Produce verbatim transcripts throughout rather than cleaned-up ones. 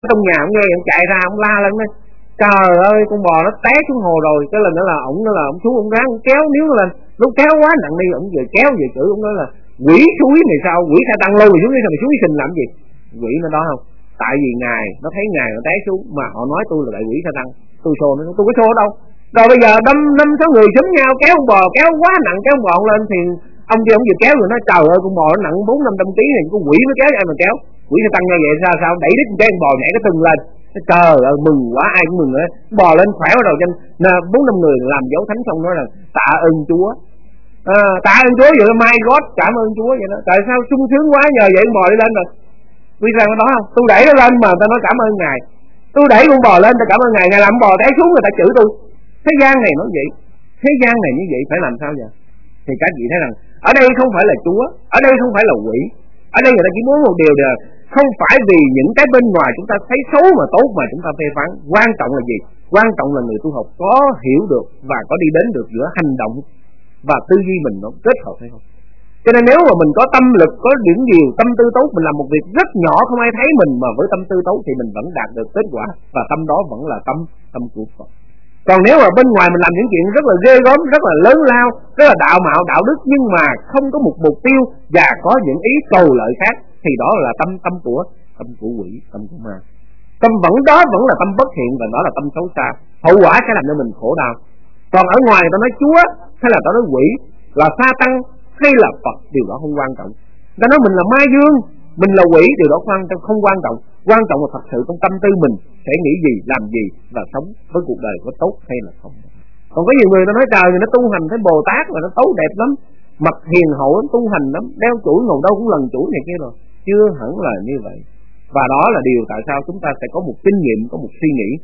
trong nhà ông nghe ông chạy ra ông la lên nói trời ơi con bò nó té xuống hồ rồi. Cái lần đó là ổng nói là ông xuống ông ráng ông kéo níu nó lên, nó kéo quá nặng đi ổng vừa kéo vừa chửi ông nói là quỷ suối này sao, quỷ sa tăng lôi xuống đi sao mày suối sinh làm gì. Quỷ nó đó không, tại vì ngài nó thấy ngài nó té xuống mà họ nói tôi là đại quỷ sa tăng. Tôi xô nó, tôi có xô đâu. Rồi bây giờ đâm năm sáu người xúm nhau kéo con bò kéo quá nặng kéo con bò lên thì ông kia ông vừa kéo rồi nói trời ơi con bò nó nặng bốn năm trăm ký này, con quỷ nó kéo ai mà kéo. Quỷ sa tăng nghe vậy sao sao đẩy đít cái con bò nhảy cái tưng lên. Trời ơi mừng quá, ai cũng mừng nữa, bò lên khỏe bắt đầu trên bốn năm người làm dấu thánh xong nói là tạ ơn Chúa, à, tạ ơn Chúa vậy là my God, cảm ơn Chúa vậy đó. Tại sao sung sướng quá nhờ vậy con bò đi lên rồi. Vì rằng nó không, tôi đẩy nó lên mà ta nói cảm ơn ngài, tôi đẩy con bò lên ta cảm ơn ngài, ngài làm bò té xuống người ta chửi tôi. Thế gian này nó vậy, thế gian này như vậy phải làm sao vậy? Thì các vị thấy rằng ở đây không phải là Chúa, ở đây không phải là quỷ, ở đây người ta chỉ muốn một điều là không phải vì những cái bên ngoài chúng ta thấy xấu mà tốt mà chúng ta phê phán. Quan trọng là gì? Quan trọng là người tu học có hiểu được và có đi đến được giữa hành động và tư duy mình nó kết hợp hay không. Cho nên nếu mà mình có tâm lực, có điểm nhiều tâm tư tốt, mình làm một việc rất nhỏ không ai thấy mình mà với tâm tư tốt thì mình vẫn đạt được kết quả, và tâm đó vẫn là tâm tâm của Phật. Còn nếu mà bên ngoài mình làm những chuyện rất là ghê gớm, rất là lớn lao, rất là đạo mạo đạo đức nhưng mà không có một mục tiêu và có những ý cầu lợi khác thì đó là tâm tâm của tâm của quỷ, tâm của ma. Tâm vẫn đó vẫn là tâm bất thiện và đó là tâm xấu xa. Hậu quả sẽ làm cho mình khổ đau. Còn ở ngoài người ta nói Chúa hay là ta nói quỷ, là sa tăng hay là Phật, điều đó không quan trọng. Người ta nói mình là ma dương, mình là quỷ, điều đó quan trọng không quan trọng. Quan trọng là thật sự trong tâm tư mình sẽ nghĩ gì, làm gì và sống với cuộc đời có tốt hay là không. Còn có nhiều người ta nói trời, nó tu hành thấy Bồ Tát là nó tốt đẹp lắm, mặt hiền hậu lắm, tu hành lắm, đeo chuỗi ngồi đâu cũng lần chuỗi này kia rồi. Chưa hẳn là như vậy. Và đó là điều tại sao chúng ta sẽ có một kinh nghiệm, có một suy nghĩ.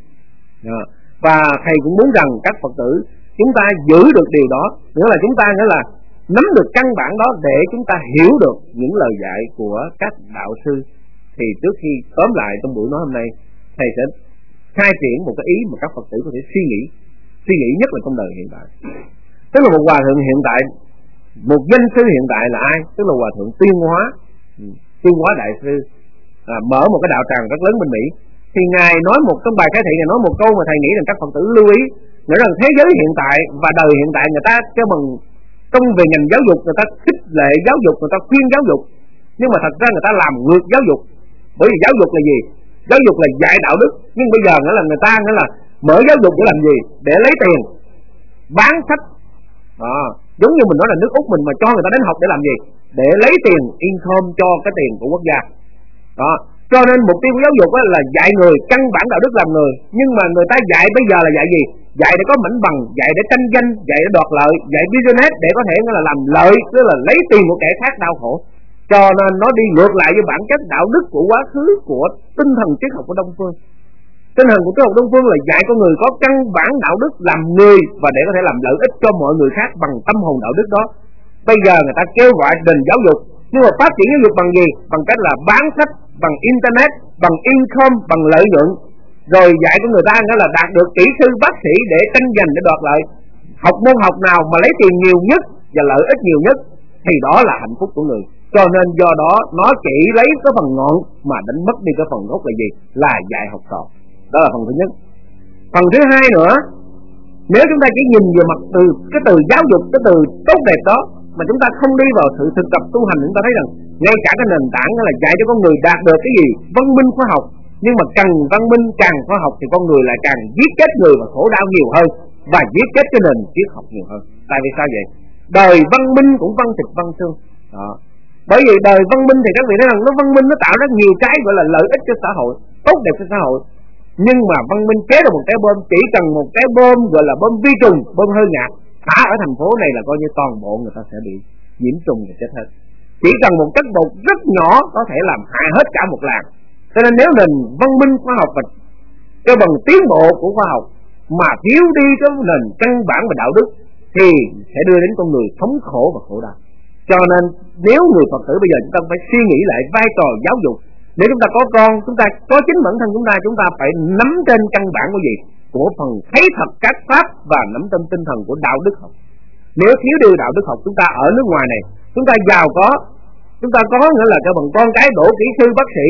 Và thầy cũng muốn rằng các Phật tử chúng ta giữ được điều đó, nghĩa là chúng ta nghĩa là nắm được căn bản đó để chúng ta hiểu được những lời dạy của các đạo sư. Thì trước khi tóm lại trong buổi nói hôm nay, thầy sẽ khai triển một cái ý mà các Phật tử có thể suy nghĩ, suy nghĩ nhất là trong đời hiện tại. Tức là một hòa thượng hiện tại, một danh sư hiện tại là ai? Tức là hòa thượng Tuyên Hóa, Tuyên Hóa đại sư, à, mở một cái đạo tràng rất lớn bên Mỹ. Thì ngài nói một trong bài khai thị, ngài nói một câu mà thầy nghĩ rằng các Phật tử lưu ý, nghĩa rằng thế giới hiện tại và đời hiện tại người ta cho bằng trong về ngành giáo dục, người ta khích lệ giáo dục, người ta khuyên giáo dục, nhưng mà thật ra người ta làm ngược giáo dục. Bởi vì giáo dục là gì? Giáo dục là dạy đạo đức, nhưng bây giờ nghĩa là người ta nghĩa là mở giáo dục để làm gì? Để lấy tiền, bán sách. À, giống như mình nói là nước Úc mình mà cho người ta đến học để làm gì? Để lấy tiền income cho cái tiền của quốc gia. Đó. Cho nên mục tiêu của giáo dục là dạy người căn bản đạo đức làm người, nhưng mà người ta dạy bây giờ là dạy gì? Dạy để có mảnh bằng, dạy để tranh danh, dạy để đoạt lợi, dạy business để có thể là làm lợi, tức là lấy tiền của kẻ khác đau khổ. Cho nên nó đi ngược lại với bản chất đạo đức của quá khứ của tinh thần triết học của Đông phương. Tinh thần của triết học Đông phương là dạy con người có căn bản đạo đức làm người và để có thể làm lợi ích cho mọi người khác bằng tâm hồn đạo đức đó. Bây giờ người ta kêu gọi nền giáo dục, nhưng mà phát triển giáo dục bằng gì? Bằng cách là bán sách, bằng internet, bằng income, bằng lợi nhuận. Rồi dạy của người ta đó là đạt được kỹ sư bác sĩ để tranh giành, để đoạt lợi. Học môn học nào mà lấy tiền nhiều nhất và lợi ích nhiều nhất thì đó là hạnh phúc của người. Cho nên do đó nó chỉ lấy cái phần ngọn mà đánh mất đi cái phần gốc là gì? Là dạy học trò. Đó là phần thứ nhất. Phần thứ hai nữa, nếu chúng ta chỉ nhìn về mặt từ cái từ giáo dục, cái từ tốt đẹp đó mà chúng ta không đi vào sự thực tập tu hành, chúng ta thấy rằng ngay cả cái nền tảng là dạy cho con người đạt được cái gì? Văn minh khoa học. Nhưng mà càng văn minh càng khoa học thì con người lại càng giết chết người và khổ đau nhiều hơn, và giết chết cái nền triết học nhiều hơn. Tại vì sao vậy? Đời văn minh cũng văn thịt văn xương. Đó. Bởi vì đời văn minh thì các vị thấy rằng nó văn minh nó tạo ra nhiều cái gọi là lợi ích cho xã hội, tốt đẹp cho xã hội. Nhưng mà văn minh chế ra một cái bom, chỉ cần một cái bom gọi là bom vi trùng, bom hơi nhạt thả ở thành phố này là coi như toàn bộ người ta sẽ bị nhiễm trùng và chết hết. Chỉ cần một chất bột rất nhỏ có thể làm hại hết cả một làng. Cho nên nếu nền văn minh khoa học và cái bằng tiến bộ của khoa học mà thiếu đi cái nền căn bản và đạo đức thì sẽ đưa đến con người thống khổ và khổ đau. Cho nên nếu người Phật tử bây giờ chúng ta phải suy nghĩ lại vai trò giáo dục. Nếu chúng ta có con, chúng ta có chính bản thân chúng ta, chúng ta phải nắm trên căn bản của gì? Của phần thấy thật các pháp và nắm trên tinh thần của đạo đức học. Nếu thiếu đi đạo đức học, chúng ta ở nước ngoài này, chúng ta giàu có, chúng ta có nghĩa là cho bằng con cái đổ kỹ sư bác sĩ,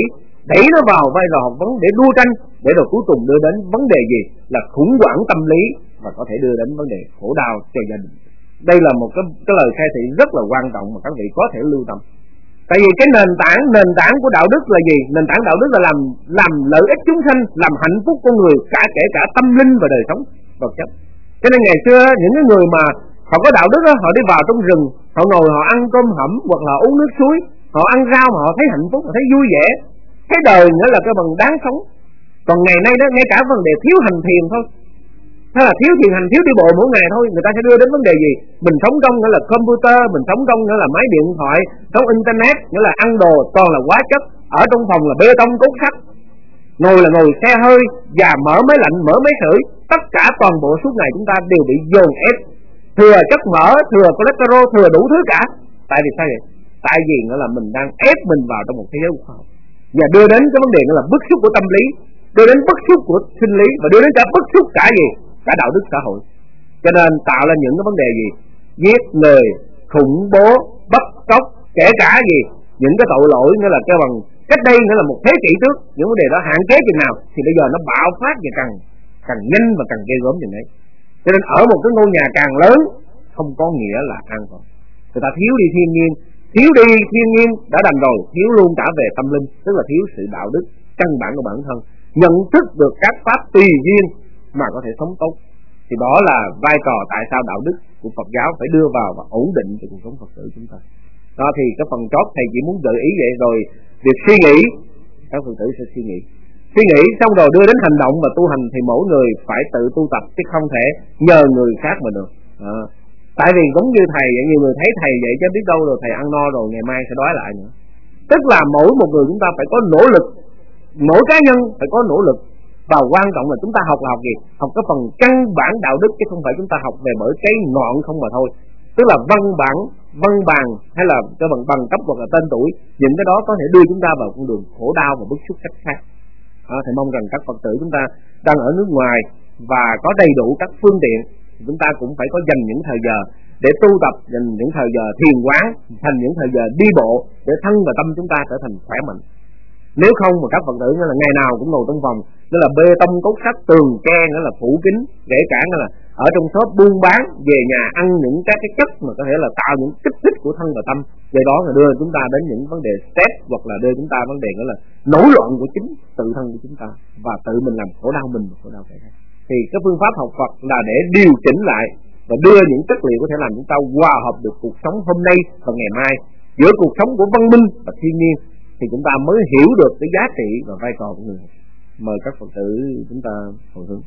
đẩy nó vào vai trò học vấn để đua tranh, để rồi cuối cùng đưa đến vấn đề gì là khủng hoảng tâm lý và có thể đưa đến vấn đề khổ đau cho gia đình. Đây là một cái, cái lời khai thị rất là quan trọng mà các vị có thể lưu tâm. Tại vì cái nền tảng nền tảng của đạo đức là gì? Nền tảng đạo đức là làm làm lợi ích chúng sanh, làm hạnh phúc con người, cả kể cả tâm linh và đời sống vật chất. Cho nên ngày xưa những cái người mà họ có đạo đức đó, họ đi vào trong rừng, họ ngồi họ ăn cơm hẩm hoặc là uống nước suối, họ ăn rau mà họ thấy hạnh phúc, họ thấy vui vẻ, thấy đời nữa là cái bằng đáng sống. Còn ngày nay đó, ngay cả vấn đề thiếu hành thiền thôi, hay là thiếu thiền hành, thiếu đi bộ mỗi ngày thôi, người ta sẽ đưa đến vấn đề gì? Mình sống trong nghĩa là computer, mình sống trong nghĩa là máy điện thoại, sống internet, nghĩa là ăn đồ toàn là hóa chất, ở trong phòng là bê tông cốt sắt, ngồi là ngồi xe hơi, và mở máy lạnh, mở máy sưởi, tất cả toàn bộ suốt ngày chúng ta đều bị dồn ép, thừa chất mỡ, thừa cholesterol, thừa đủ thứ cả. Tại vì sao vậy? Tại vì nghĩa là mình đang ép mình vào trong một thế giới khoa học, và đưa đến cái vấn đề nghĩa là bức xúc của tâm lý, đưa đến bức xúc của sinh lý, và đưa đến cả bức xúc cả gì? Cả đạo đức xã hội. Cho nên tạo ra những cái vấn đề gì? Giết người, khủng bố, bắt cóc, kể cả gì? Những cái tội lỗi nghĩa là cái bằng cách đây nghĩa là một thế kỷ trước, những vấn đề đó hạn chế chừng nào thì bây giờ nó bạo phát và càng càng nhanh và càng ghê gớm chừng đấy. Cho nên ở một cái ngôi nhà càng lớn không có nghĩa là an toàn. Người ta thiếu đi thiên nhiên, thiếu đi thiên nhiên đã đành rồi, thiếu luôn cả về tâm linh, tức là thiếu sự đạo đức căn bản của bản thân, nhận thức được các pháp tùy duyên mà có thể sống tốt. Thì đó là vai trò tại sao đạo đức của Phật giáo phải đưa vào và ổn định cho cuộc sống Phật tử chúng ta. Đó thì cái phần chót thầy chỉ muốn gợi ý vậy, rồi việc suy nghĩ các Phật tử sẽ suy nghĩ suy nghĩ xong rồi đưa đến hành động và tu hành, thì mỗi người phải tự tu tập chứ không thể nhờ người khác mà được. À, tại vì giống như thầy vậy, nhiều người thấy thầy vậy chứ biết đâu rồi thầy ăn no rồi ngày mai sẽ đói lại nữa. Tức là mỗi một người chúng ta phải có nỗ lực, mỗi cá nhân phải có nỗ lực, và quan trọng là chúng ta học là học gì? Học cái phần căn bản đạo đức, chứ không phải chúng ta học về bởi cái ngọn không mà thôi. Tức là văn bản, văn bằng hay là cái bằng bằng cấp hoặc là tên tuổi, những cái đó có thể đưa chúng ta vào con đường khổ đau và bức xúc cách khác. À, thầy mong rằng các Phật tử chúng ta đang ở nước ngoài và có đầy đủ các phương tiện, chúng ta cũng phải có dành những thời giờ để tu tập, dành những thời giờ thiền quán, thành những thời giờ đi bộ để thân và tâm chúng ta trở thành khỏe mạnh. Nếu không mà các Phật tử nghĩa là ngày nào cũng ngồi trong phòng, nghĩa là bê tông cốt sắt, tường tre, nghĩa là phủ kính, kể cả nghĩa là ở trong shop buôn bán, về nhà ăn những các cái chất mà có thể là tạo những kích thích của thân và tâm, do đó là đưa chúng ta đến những vấn đề stress, hoặc là đưa chúng ta vấn đề nghĩa là nổi loạn của chính tự thân của chúng ta, và tự mình làm khổ đau mình và khổ đau kẻ khác. Thì cái phương pháp học Phật là để điều chỉnh lại và đưa những chất liệu có thể làm chúng ta hòa hợp được cuộc sống hôm nay và ngày mai, giữa cuộc sống của văn minh và thiên nhiên, thì chúng ta mới hiểu được cái giá trị và vai trò của người. Mời các Phật tử chúng ta hồi hướng.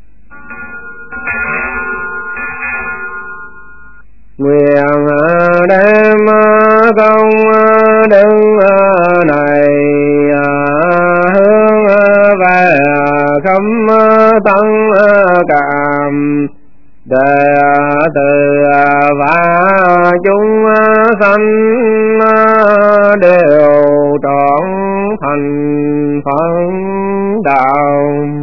Nguyện đem công đức này hướng về khắp tăng cảm, để từ và chúng sanh đều trọn thành Phật đạo.